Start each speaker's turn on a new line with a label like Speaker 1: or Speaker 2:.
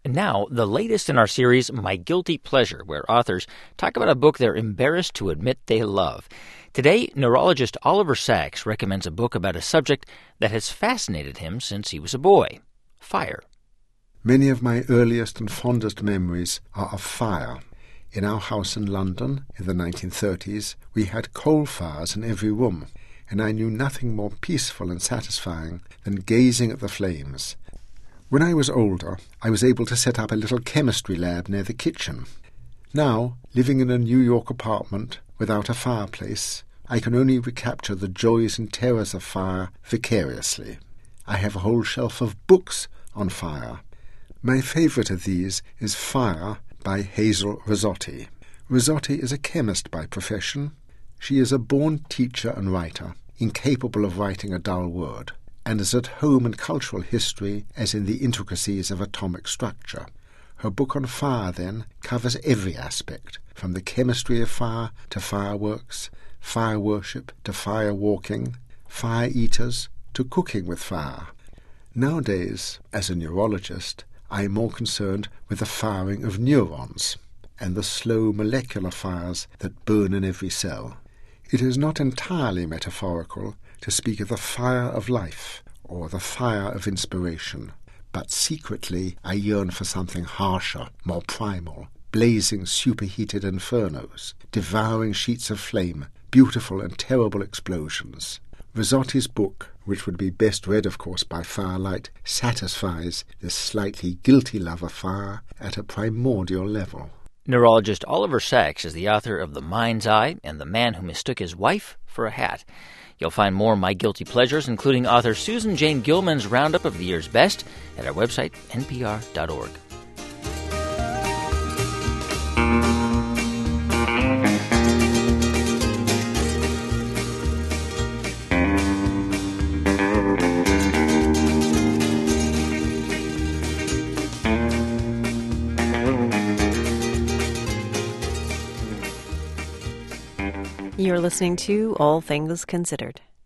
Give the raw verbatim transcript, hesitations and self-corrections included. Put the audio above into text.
Speaker 1: And now, the latest in our series, My Guilty Pleasure, where authors talk about a book they're embarrassed to admit they love. Today, neurologist Oliver Sacks recommends a book about a subject that has fascinated him since he was a boy: fire.
Speaker 2: Many of my earliest and fondest memories are of fire. In our house in London in the nineteen thirties, we had coal fires in every room, and I knew nothing more peaceful and satisfying than gazing at the flames. When I was older, I was able to set up a little chemistry lab near the kitchen. Now, living in a New York apartment without a fireplace, I can only recapture the joys and terrors of fire vicariously. I have a whole shelf of books on fire. My favourite of these is Fire by Hazel Rizzotti. Rizzotti is a chemist by profession. She is a born teacher and writer, incapable of writing a dull word, and is at home in cultural history as in the intricacies of atomic structure. Her book on fire, then, covers every aspect, from the chemistry of fire to fireworks, fire worship to fire walking, fire eaters to cooking with fire. Nowadays, as a neurologist, I am more concerned with the firing of neurons and the slow molecular fires that burn in every cell. It is not entirely metaphorical to speak of the fire of life or the fire of inspiration, but secretly I yearn for something harsher, more primal, blazing superheated infernos, devouring sheets of flame, beautiful and terrible explosions. Rizzotti's book, which would be best read, of course, by firelight, satisfies this slightly guilty love of fire at a primordial level.
Speaker 1: Neurologist Oliver Sacks is the author of The Mind's Eye and The Man Who Mistook His Wife for a Hat. You'll find more My Guilty Pleasures, including author Susan Jane Gilman's roundup of the year's best, at our website, N P R dot org.
Speaker 3: You're listening to All Things Considered.